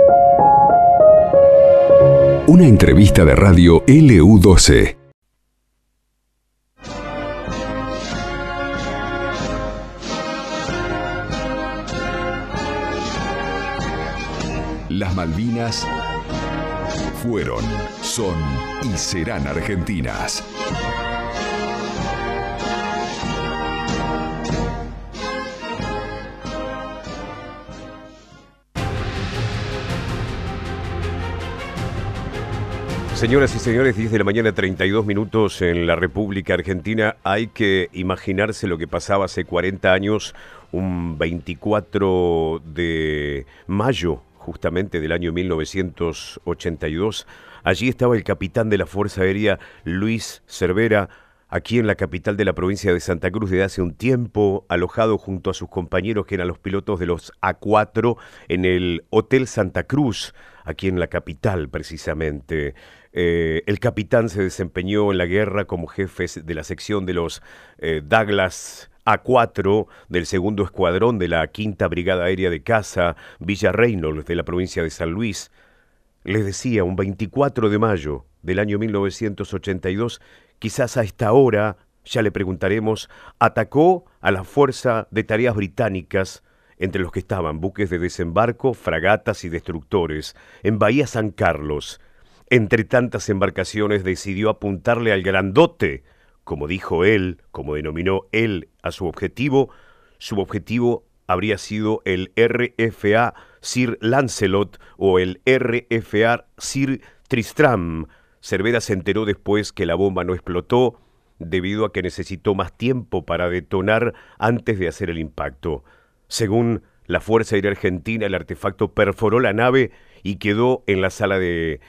Una entrevista de radio LU12. Las Malvinas fueron, son y serán argentinas. Señoras y señores, 10 de la mañana, 32 minutos en la República Argentina. Hay que imaginarse lo que pasaba hace 40 años, un 24 de mayo, justamente del año 1982. Allí estaba el capitán de la Fuerza Aérea, Luis Cervera, aquí en la capital de la provincia de Santa Cruz desde hace un tiempo, alojado junto a sus compañeros que eran los pilotos de los A4 en el Hotel Santa Cruz, aquí en la capital precisamente. El capitán se desempeñó en la guerra como jefe de la sección de los Douglas A4 del segundo escuadrón de la Quinta Brigada Aérea de Caza, Villa Reynolds, de la provincia de San Luis. Les decía, un 24 de mayo del año 1982, quizás a esta hora, ya le preguntaremos, atacó a la Fuerza de Tareas Británicas, entre los que estaban buques de desembarco, fragatas y destructores, en Bahía San Carlos. Entre tantas embarcaciones decidió apuntarle al grandote, como dijo él, como denominó él a su objetivo habría sido el RFA Sir Lancelot o el RFA Sir Tristram. Cervera se enteró después que la bomba no explotó debido a que necesitó más tiempo para detonar antes de hacer el impacto. Según la Fuerza Aérea Argentina, el artefacto perforó la nave y quedó en la sala de,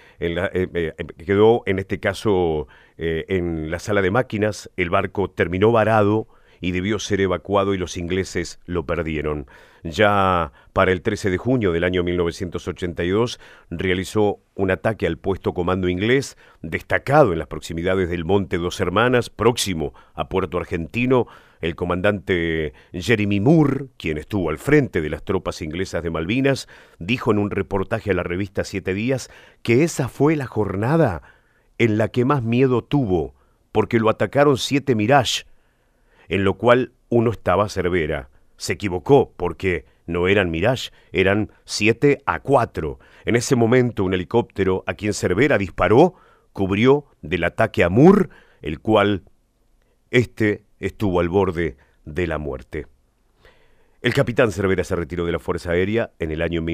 quedó en este caso en la sala de máquinas. El barco terminó varado y debió ser evacuado y los ingleses lo perdieron. Ya para el 13 de junio del año 1982 realizó un ataque al puesto comando inglés, destacado en las proximidades del Monte Dos Hermanas, próximo a Puerto Argentino. El comandante Jeremy Moore, quien estuvo al frente de las tropas inglesas de Malvinas, dijo en un reportaje a la revista Siete Días que esa fue la jornada en la que más miedo tuvo, porque lo atacaron 7 Mirage, en lo cual uno estaba Cervera. Se equivocó porque no eran Mirage, eran 7 A4. En ese momento un helicóptero a quien Cervera disparó cubrió del ataque a Moore, el cual estuvo al borde de la muerte. El capitán Cervera se retiró de la Fuerza Aérea en el año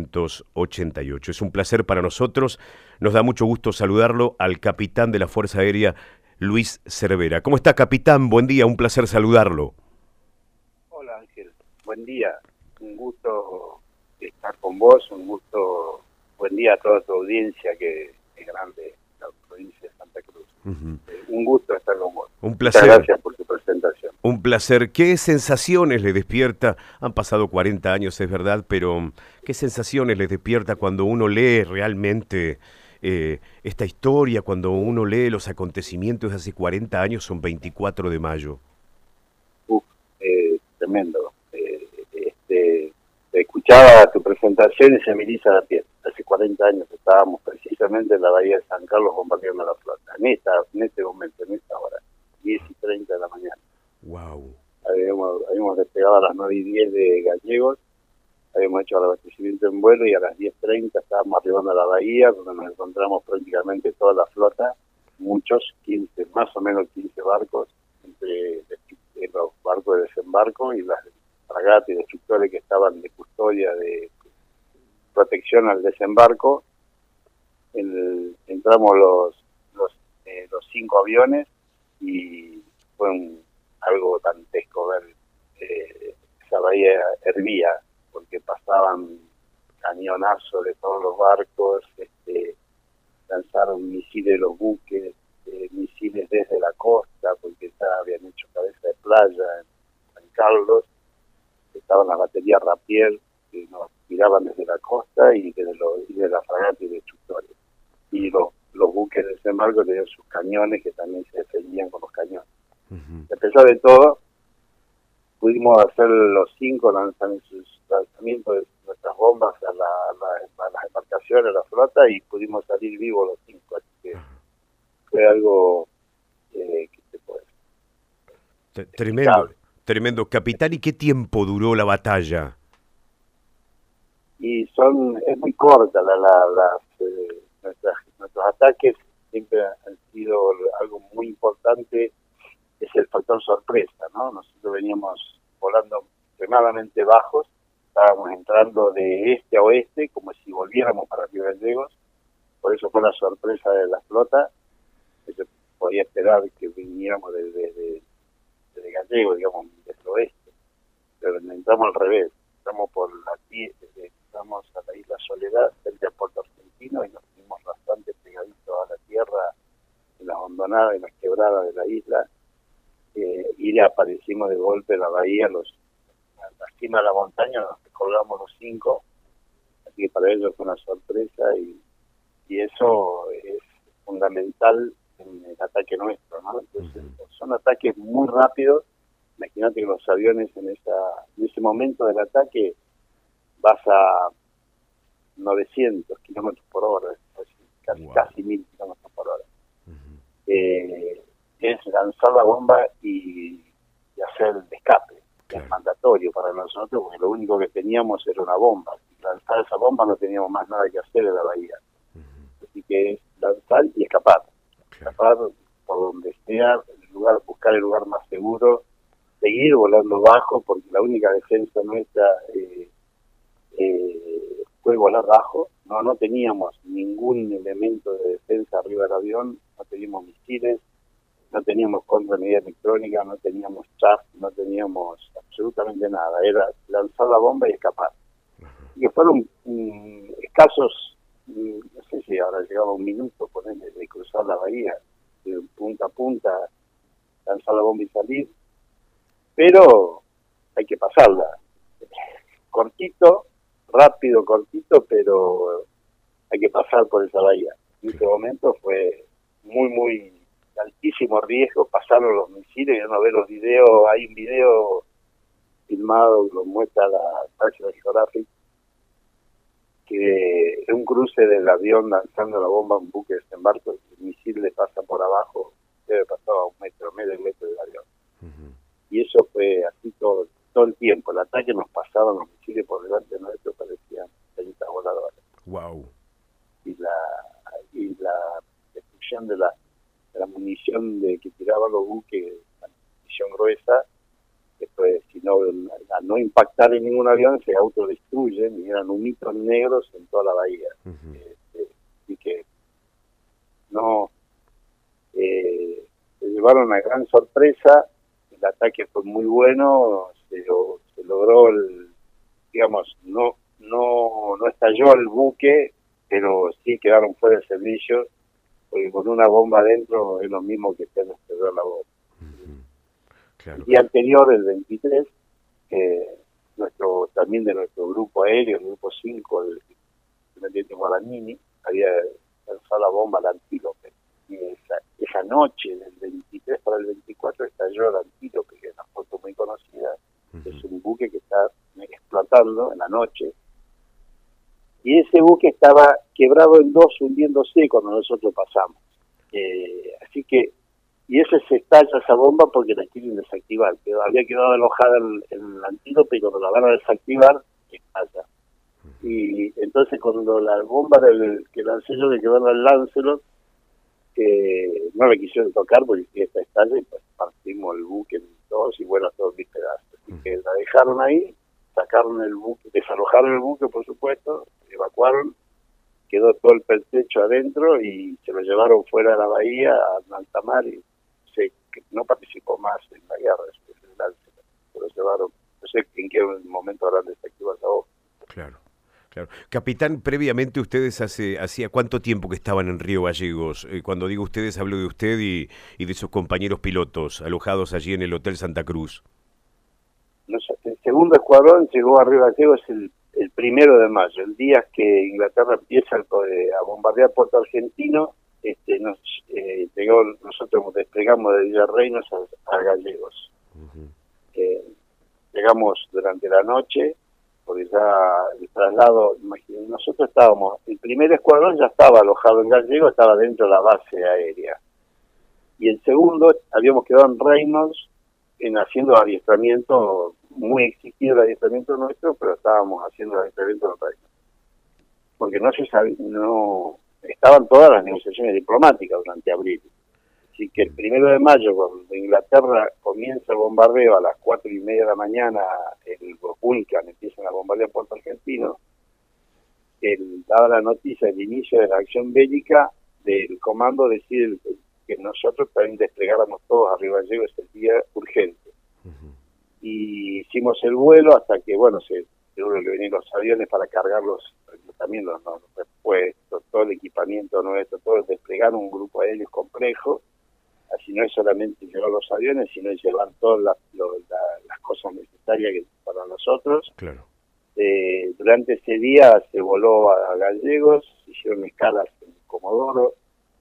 1988. Es un placer para nosotros, nos da mucho gusto saludarlo al capitán de la Fuerza Aérea, Luis Cervera. ¿Cómo está, capitán? Buen día, un placer saludarlo. Hola, Ángel. Buen día. Un gusto estar con vos, un gusto. Buen día a toda tu audiencia, que es grande, la provincia de Santa Cruz. Un gusto estar con vos. Un placer. Muchas gracias por tu presentación. Un placer. ¿Qué sensaciones le despierta? Han pasado 40 años, es verdad, pero ¿qué sensaciones les despierta cuando uno lee realmente esta historia, cuando uno lee los acontecimientos de hace 40 años, son 24 de mayo? Tremendo. Escuchaba tu presentación y se me eriza la piel. Hace 40 años estábamos precisamente en la bahía de San Carlos bombardeando la flota. En este momento, en esta hora, 10:30 de la mañana. Wow. Habíamos despegado a las 9:10 de Gallegos, habíamos hecho el abastecimiento en vuelo y a las 10:30 estábamos arribando a la bahía, donde nos encontramos prácticamente toda la flota, muchos, 15, más o menos 15 barcos, entre los barcos de desembarco y las fragatas y destructores que estaban de custodia, de protección al desembarco. Entramos los 5 aviones y fue algo dantesco ver esa bahía hervía, porque pasaban cañonazos de todos los barcos, lanzaron misiles de los buques, misiles desde la costa, porque ya habían hecho cabeza de playa en San Carlos. Estaban las baterías Rapier que nos tiraban desde la costa y de la fragata y destructores. Y los buques de desembarco tenían sus cañones que también se defendían con los cañones. A pesar de todo, pudimos hacer los 5 lanzamientos de nuestras bombas a las tripulación, a la flota, y pudimos salir vivos los 5, así que fue algo que se puede. Tremendo, tremendo. Capitán, ¿y qué tiempo duró la batalla? Y es muy corta, nuestros ataques siempre han sido algo muy importante, es el factor sorpresa, ¿no? Nosotros veníamos volando extremadamente bajos, estábamos entrando de este a oeste, como si volviéramos para Río Gallegos, por eso fue la sorpresa de la flota, que se podía esperar que viniéramos desde Gallegos, digamos, del oeste, pero entramos al revés, entramos entramos a la isla Soledad, frente al puerto argentino, y nos fuimos bastante pegaditos a la tierra, en las hondonadas, en las quebradas de la isla, y le aparecimos de golpe en la bahía, a la cima de la montaña, nos colgamos los 5, así que para ellos fue una sorpresa, y eso es fundamental en el ataque nuestro, ¿no? Entonces, son ataques muy rápidos. Imagínate que los aviones en ese momento del ataque vas a 900 kilómetros por hora, casi 1000 kilómetros por hora. Es lanzar la bomba y hacer el escape. Es mandatorio para nosotros, porque lo único que teníamos era una bomba. Si lanzar esa bomba no teníamos más nada que hacer en la bahía. Así que es lanzar y escapar. Escapar por donde sea, buscar el lugar más seguro, seguir volando bajo, porque la única defensa nuestra fue volar bajo. No teníamos ningún elemento de defensa arriba del avión, no teníamos misiles, no teníamos contramedida electrónica, no teníamos chaff, no teníamos absolutamente nada, era lanzar la bomba y escapar. Y que fueron escasos, no sé si ahora llegaba un minuto ponerle de cruzar la bahía, de punta a punta, lanzar la bomba y salir, pero hay que pasarla. Cortito, rápido, cortito, pero hay que pasar por esa bahía. En ese momento fue muy altísimo riesgo, pasaron los misiles, y uno ve los videos, hay un video filmado que lo muestra la National Geographic, que es un cruce del avión lanzando la bomba a un buque de desembarco, el misil le pasa por abajo, debe pasar a medio metro del avión. Y eso fue así todo el tiempo. El ataque nos pasaban los misiles por delante nuestro, parecían 30 voladores. Wow. Y la destrucción de la munición que tiraban los buques, la munición gruesa, después, al no impactar en ningún avión, se autodestruyen, y eran humitos negros en toda la bahía. Así que se llevaron una gran sorpresa. El ataque fue muy bueno, se logró, digamos, no estalló el buque, pero sí quedaron fuera de servicio, porque con una bomba adentro es lo mismo que se estallar la bomba. Claro. El día anterior, el 23, también de nuestro grupo aéreo, el grupo 5, el comandante Guadagnini, había lanzado la bomba al Antílope. Y esa noche, del 23 para el 24, estalló el Antílope, que es una foto muy conocida. Es un buque que está explotando en la noche. Y ese buque estaba quebrado en dos, hundiéndose cuando nosotros pasamos. Así que, y se estalla esa bomba porque la quieren desactivar. Había quedado alojada en el Antílope, y cuando la van a desactivar, estalla. Y entonces cuando la bomba que lancé yo, que quedó en el Lancelot, no la quisieron tocar porque esta estalla, y pues partimos el buque en dos y bueno, todos mis pedazos. Así que la dejaron ahí, sacaron el buque, desalojaron el buque, por supuesto, evacuaron, quedó todo el pertrecho adentro y se lo llevaron fuera de la bahía, a alta mar, y no participó más en la guerra después del Lancelot. Se lo llevaron, no sé en qué momento habrán desactivado esa bomba. Claro. Claro. Capitán, previamente ustedes hacía cuánto tiempo que estaban en Río Gallegos. Cuando digo ustedes, hablo de usted y de sus compañeros pilotos alojados allí en el Hotel Santa Cruz. El segundo escuadrón llegó a Río Gallegos el 1 de mayo, el día que Inglaterra empieza a bombardear Puerto Argentino. Nosotros desplegamos de Villarreinos a Gallegos. Llegamos durante la noche, porque ya el traslado, nosotros estábamos, el primer escuadrón ya estaba alojado en Gallegos, estaba dentro de la base aérea, y el segundo habíamos quedado en Reynolds haciendo adiestramiento, muy exigido el adiestramiento nuestro, pero estábamos haciendo el adiestramiento en Reynolds, porque no se sabía, estaban todas las negociaciones diplomáticas durante abril. Así que el 1 de mayo, cuando Inglaterra comienza el bombardeo a las 4:30 de la mañana, el Vulcan empiezan a bombardear Puerto Argentino, daba la noticia del inicio de la acción bélica, del comando decide que nosotros también desplegáramos todos arriba de Gallegos ese día urgente. Y hicimos el vuelo hasta que, bueno, se tuvo que venir los aviones para cargarlos, también los repuestos, todo el equipamiento nuestro, todo, desplegar un grupo aéreo complejo. Así no es solamente llevar los aviones, sino llevar todas las cosas necesarias para nosotros. Claro. Durante ese día se voló a Gallegos, se hicieron escalas en Comodoro,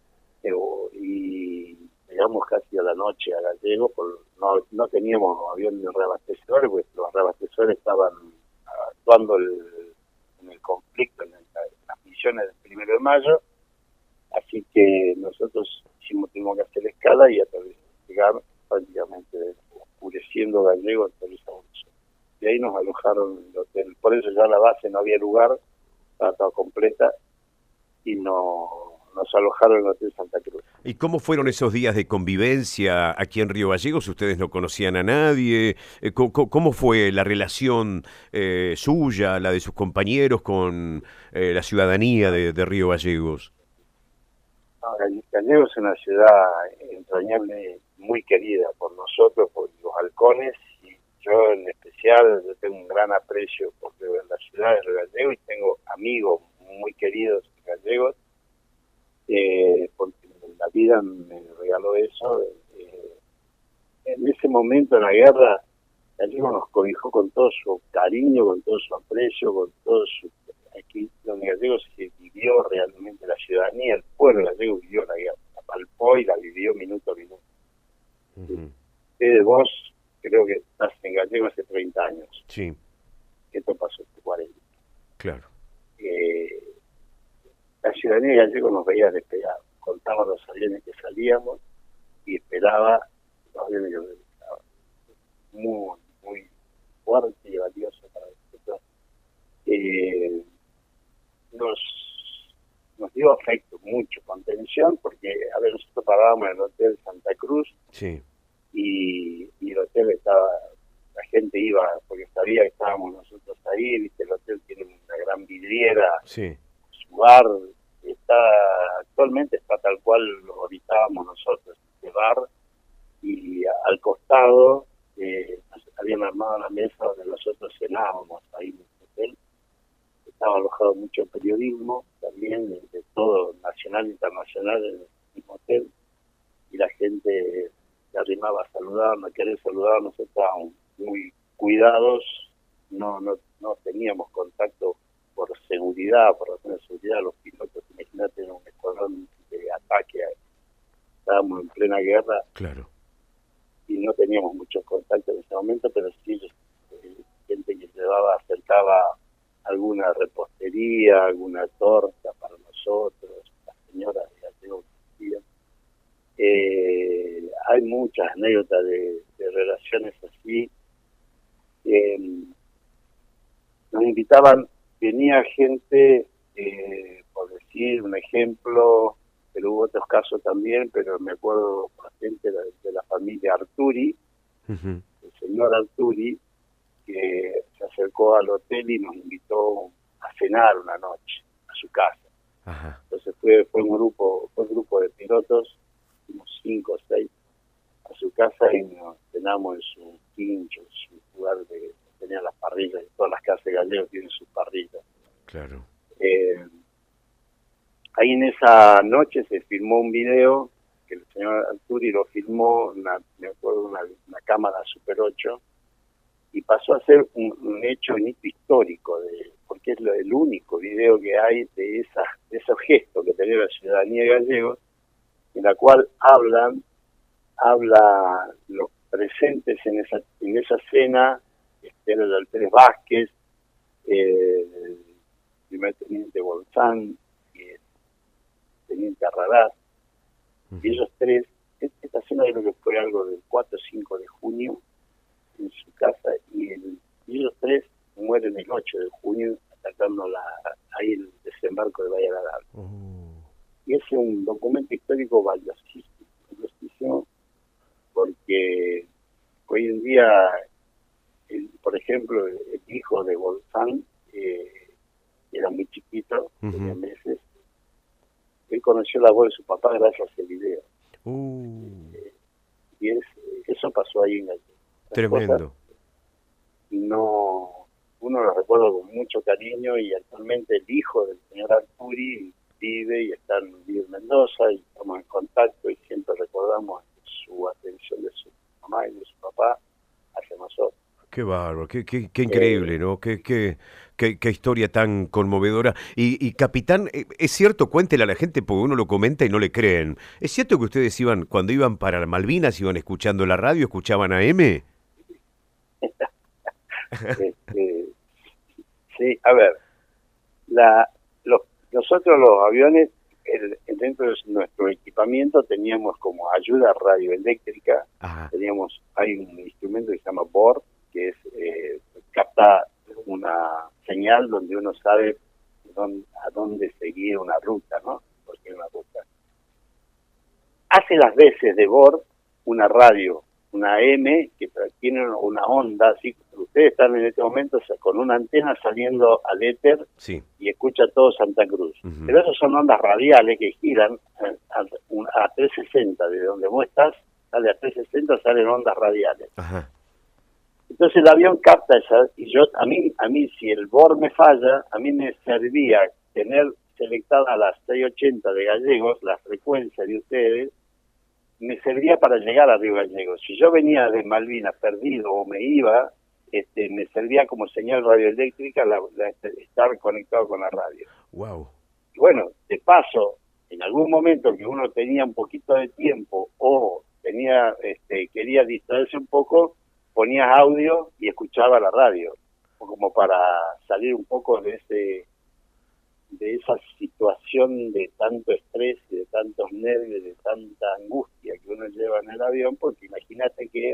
y llegamos casi a la noche a Gallegos, no teníamos aviones reabastecedores, porque los reabastecedores estaban actuando en el conflicto, en las misiones del 1 de mayo, así que nosotros tuvimos que hacer escala y llegar prácticamente oscureciendo Gallegos, aterrizamos. Y ahí nos alojaron en el hotel, por eso ya la base no había lugar, estaba toda completa, y nos alojaron en el Hotel Santa Cruz. ¿Y cómo fueron esos días de convivencia aquí en Río Gallegos? Ustedes no conocían a nadie. ¿Cómo fue la relación suya, la de sus compañeros con la ciudadanía de Río Gallegos? Gallegos es una ciudad entrañable, muy querida por nosotros, por los halcones, y yo en especial yo tengo un gran aprecio por la ciudad de Río Gallegos, y tengo amigos muy queridos en Gallegos, porque la vida me regaló eso. En ese momento de la guerra, Gallegos nos cobijó con todo su cariño, con todo su aprecio, con todo su... Aquí donde Gallegos se vivió realmente la ciudadanía, el pueblo gallego vivió la guerra, la palpó y la vivió minuto a minuto. Vos creo que estás en Gallegos hace 30 años. Sí. Esto pasó hace 40. Claro. La ciudadanía de Gallegos nos veía despegar, contaba los aviones que salíamos y esperaba los aviones que regresaban. Muy, muy fuerte y valioso para nosotros. Nos dio afecto, mucho, contención, porque, a ver, nosotros parábamos en el Hotel Santa Cruz, sí, y el hotel estaba, la gente iba, porque sabía que estábamos nosotros ahí, viste, el hotel tiene una gran vidriera, sí, su bar, actualmente está tal cual lo habitábamos nosotros, este bar, y al costado habían armado la mesa donde nosotros cenábamos ahí en el hotel. Estaba alojado mucho periodismo, también de todo, nacional e internacional, en el mismo hotel, y la gente se arrimaba a saludarnos, a querer saludarnos. Estábamos muy cuidados, no teníamos contacto por seguridad, por razones de seguridad. Los pilotos, imagínate, en un escuadrón de ataque, estábamos en plena guerra, claro, y no teníamos mucho contacto en ese momento, pero sí gente que acercaba alguna repostería, alguna torta para nosotros, las señoras de Gallegos. Hay muchas anécdotas de relaciones así. Nos invitaban, venía gente, por decir un ejemplo, pero hubo otros casos también, pero me acuerdo patente de la familia Arturi, el señor Arturi, que se acercó al hotel y nos invitó a cenar una noche a su casa. Ajá. Entonces fue un grupo de pilotos, unos 5 o 6, a su casa, y nos cenamos en su quincho, en su lugar de tenía las parrillas. Todas las casas de Gallegos tienen sus parrillas. Claro. Ahí en esa noche se filmó un video que el señor Arturi lo filmó, me acuerdo, una cámara Super 8, y pasó a ser un hecho, un hito histórico, porque es el único video que hay de esos gestos que tenía la ciudadanía de Gallegos, en la cual habla los presentes en esa cena, el Alférez Vázquez, el primer teniente Bolzán, y el teniente Arraraz, y ellos tres, esta cena creo que fue algo del 4 o 5 de junio en su casa, y ellos tres mueren el 8 de junio atacando ahí el desembarco de Bahía Lagal. Y es un documento histórico valiosísimo, porque hoy en día, por ejemplo, el hijo de Bolzán, era muy chiquito, tenía meses, él conoció la voz de su papá gracias al video. Y eso pasó ahí en Gallego. Tremendo. Uno lo recuerda con mucho cariño, y actualmente el hijo del señor Arturi vive y está en Mendoza, y estamos en contacto y siempre recordamos su atención de su mamá y de su papá hacia nosotros. Qué bárbaro, qué increíble, ¿no? Qué historia tan conmovedora. Y capitán, es cierto, cuéntele a la gente, porque uno lo comenta y no le creen. ¿Es cierto que ustedes cuando iban para Malvinas, iban escuchando la radio, escuchaban AM? Sí, a ver, nosotros los aviones, dentro de nuestro equipamiento teníamos como ayuda radioeléctrica. Ajá. Hay un instrumento que se llama BOR, que capta una señal donde uno sabe a dónde seguir una ruta, ¿no? Porque una ruta hace las veces de BOR una radio, una AM, que tiene una onda, así que ustedes están en este momento con una antena saliendo al éter, sí, y escucha todo Santa Cruz. Pero esas son ondas radiales que giran a 360, de donde vos estás, sale a 360, salen ondas radiales. Ajá. Entonces el avión capta esas, y a mí si el BOR me falla, a mí me servía tener selectada las 680 de Gallegos, la frecuencia de ustedes, me servía para llegar a Río Gallegos. Si yo venía de Malvinas perdido o me iba, me servía como señal radioeléctrica estar conectado con la radio. Wow. Y bueno, de paso, en algún momento que uno tenía un poquito de tiempo o quería distraerse un poco, ponía audio y escuchaba la radio, como para salir un poco de esa situación de tanto estrés y de tantos nervios, de tanta angustia que uno lleva en el avión, porque imagínate que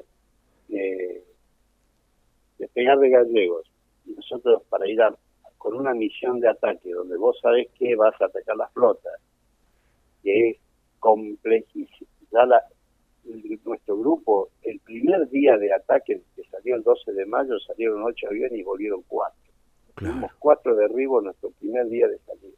despegar de Gallegos, y nosotros para ir con una misión de ataque, donde vos sabés que vas a atacar la flota, que es complejísimo. Nuestro grupo, el primer día de ataque, que salió el 12 de mayo, salieron 8 aviones y volvieron 4. Claro. Tuvimos 4 derribos nuestro primer día de salida.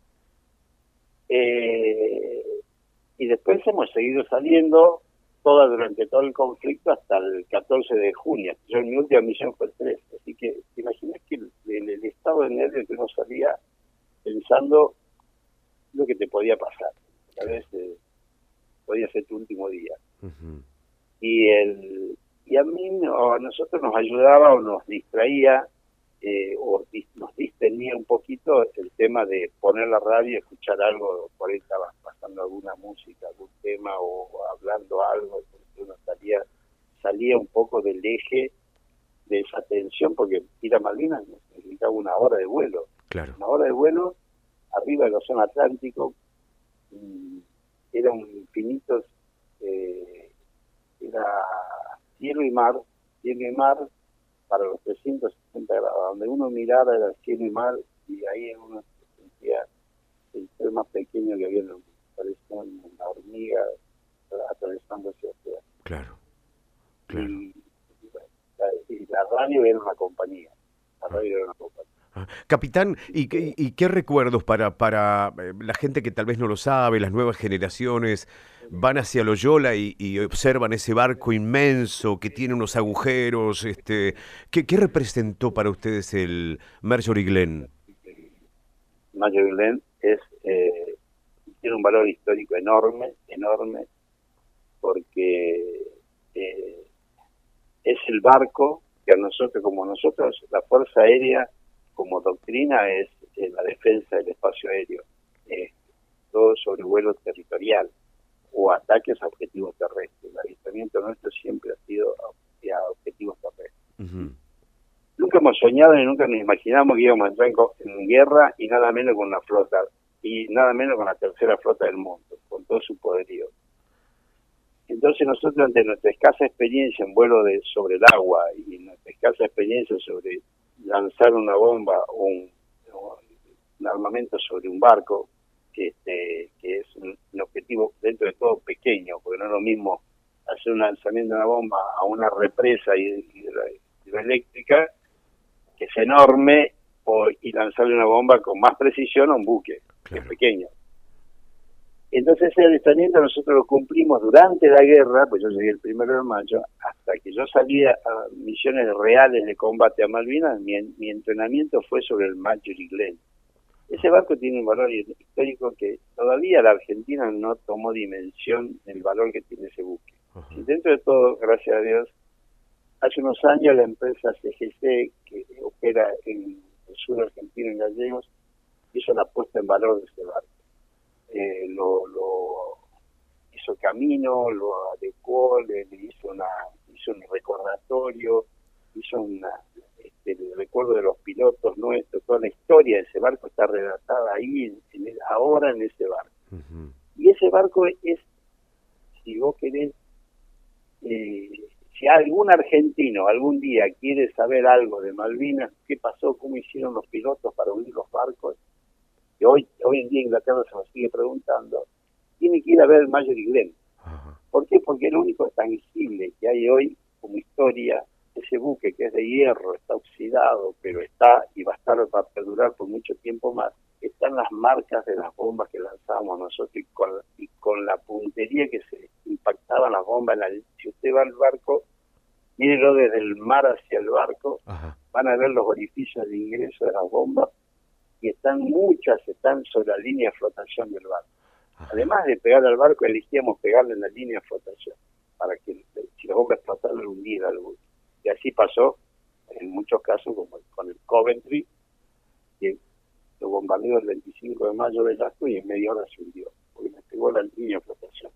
Y después hemos seguido saliendo durante todo el conflicto hasta el 14 de junio. Mi última misión fue el 13. Así que te imaginas que el estado de nervios que uno salía pensando lo que te podía pasar. A veces podía ser tu último día. Uh-huh. Y a nosotros nos ayudaba o nos distraía o nos distendía un poquito el tema de poner la radio y escuchar algo, por ahí estaba pasando alguna música, algún tema o hablando algo, entonces uno salía un poco del eje de esa tensión, porque ir a Malvinas necesitaba una hora de vuelo. Claro. Una hora de vuelo arriba del océano Atlántico, eran infinitos, era cielo y mar para los 360 grados, donde uno mirara era cielo y mar, y ahí uno se sentía el ser más pequeño que había en el mundo, parecía una hormiga atravesando ese océano. Claro. Y la radio era una compañía, Capitán, ¿y qué recuerdos para la gente que tal vez no lo sabe, las nuevas generaciones van hacia Loyola y observan ese barco inmenso que tiene unos agujeros? ¿Qué representó para ustedes el Marjorie Glenn? Marjorie Glenn tiene un valor histórico enorme, porque es el barco que como nosotros, la Fuerza Aérea, como doctrina, es la defensa del espacio aéreo, todo sobrevuelo territorial o ataques a objetivos terrestres. El avistamiento nuestro siempre ha sido a objetivos terrestres. Uh-huh. Nunca hemos soñado ni nunca nos imaginamos que íbamos a entrar en guerra, y nada menos con una flota, y nada menos con la tercera flota del mundo, con todo su poderío. Entonces nosotros, ante nuestra escasa experiencia en vuelo sobre el agua y nuestra escasa experiencia sobre lanzar una bomba o un armamento sobre un barco, que es un objetivo dentro de todo pequeño, porque no es lo mismo hacer un lanzamiento de una bomba a una represa hidroeléctrica, que es enorme, y lanzarle una bomba con más precisión a un buque, que es pequeño. Entonces ese adiestramiento nosotros lo cumplimos durante la guerra, pues yo llegué el 1 de mayo, hasta que yo salí a misiones reales de combate a Malvinas. Mi entrenamiento fue sobre el Marjorie Glenn. Ese barco tiene un valor histórico que todavía la Argentina no tomó dimensión del valor que tiene ese buque. Y dentro de todo, gracias a Dios, hace unos años la empresa CGC, que opera en el sur argentino, en Gallegos, hizo la puesta en valor de ese barco. Lo hizo camino, lo adecuó, le hizo un recordatorio, hizo el recuerdo de los pilotos nuestros. Toda la historia de ese barco está relatada ahí, ahora en ese barco. Y ese barco es, si vos querés, si algún argentino algún día quiere saber algo de Malvinas, qué pasó, cómo hicieron los pilotos para unir los barcos, que hoy en día Inglaterra se nos sigue preguntando, tiene que ir a ver el Marjorie Glenn. ¿Por qué? Porque es lo único tangible que hay hoy como historia. Ese buque, que es de hierro, está oxidado, pero está y va a perdurar por mucho tiempo más. Están las marcas de las bombas que lanzábamos nosotros, y con la puntería que se impactaban las bombas. Si usted va al barco, mírelo desde el mar hacia el barco, van a ver los orificios de ingreso de las bombas, y muchas están sobre la línea de flotación del barco. Además de pegarle al barco, elegíamos pegarle en la línea de flotación, para que si la bomba explotara, lo hundiera al buque. Y así pasó en muchos casos, como con el Coventry, que lo bombardeó el 25 de mayo del asco y en media hora se hundió, porque me pegó la línea de flotación.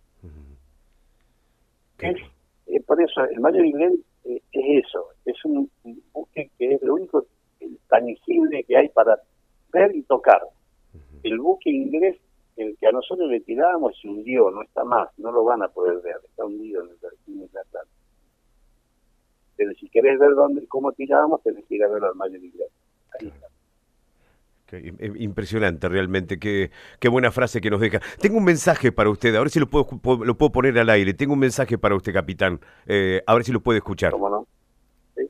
Por eso, el Marjorie Glenn es eso, es un buque que es lo único tangible que hay para ver y tocar. El buque inglés, el que a nosotros le tirábamos, se hundió, no está más, no lo van a poder ver, está hundido en el Atlántico. Pero si querés ver cómo tirábamos, tenés que ir a verlo al Marjorie Glenn. Ahí está. Impresionante, realmente. Qué buena frase que nos deja. Tengo un mensaje para usted, a ver si lo puedo poner al aire. Tengo un mensaje para usted, capitán. A ver si lo puede escuchar. ¿Cómo no? ¿Sí?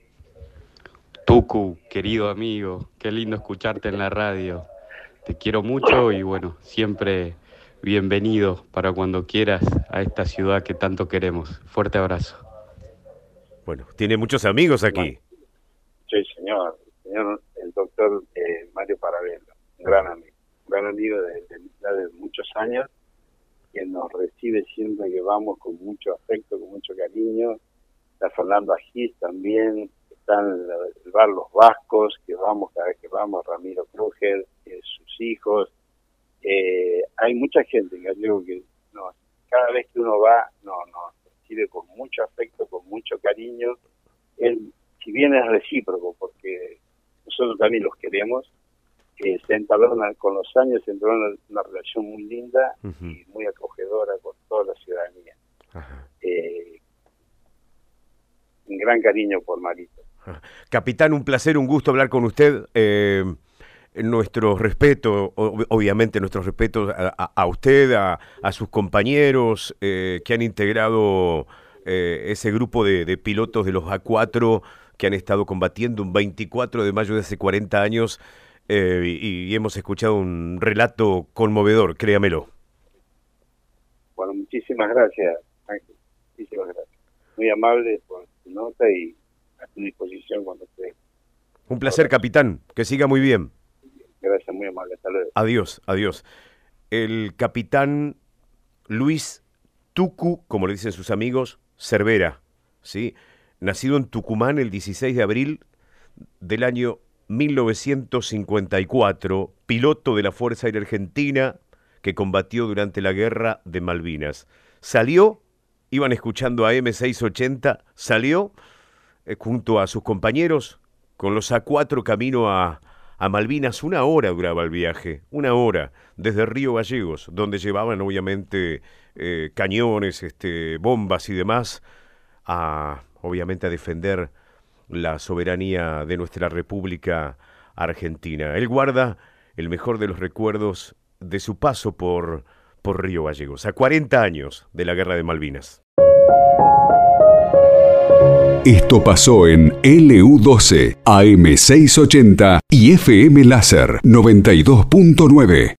Tucu, querido amigo, qué lindo escucharte en la radio. Te quiero mucho y bueno, siempre bienvenido para cuando quieras a esta ciudad que tanto queremos. Fuerte abrazo. Bueno, tiene muchos amigos aquí. Sí, señor. El doctor Mario Paravelo, un gran amigo de muchos años, que nos recibe siempre que vamos con mucho afecto, con mucho cariño. Está Fernando Agis también, están el bar Los Vascos, que vamos cada vez que vamos, Ramiro Kruger, sus hijos. Hay mucha gente en Gallego que cada vez que uno va, nos recibe con mucho afecto, con mucho cariño. Si bien es recíproco, porque nosotros también los queremos, se entabló con los años, se entabló una relación muy linda y muy acogedora con toda la ciudadanía. Un gran cariño por Marito. Capitán, un placer, un gusto hablar con usted. Nuestro respeto, obviamente nuestros respetos a usted, a sus compañeros que han integrado ese grupo de pilotos de los A4 que han estado combatiendo un 24 de mayo de hace 40 años y hemos escuchado un relato conmovedor, créamelo. Bueno, muchísimas gracias, Ángel. Muchísimas gracias. Muy amable por su nota y a tu disposición cuando esté. Un placer, capitán. Que siga muy bien. Gracias, muy amable. Hasta luego. Adiós, adiós. El capitán Luis Tucu, como le dicen sus amigos, Cervera, ¿sí? Nacido en Tucumán el 16 de abril del año 1954, piloto de la Fuerza Aérea Argentina que combatió durante la Guerra de Malvinas. Salió, iban escuchando a M680, salió junto a sus compañeros con los A4 camino a Malvinas. 1 hora duraba el viaje, 1 hora, desde Río Gallegos, donde llevaban obviamente cañones, bombas y demás, obviamente a defender la soberanía de nuestra República Argentina. Él guarda el mejor de los recuerdos de su paso por Río Gallegos, a 40 años de la Guerra de Malvinas. Esto pasó en LU12, AM680 y FM Láser 92.9.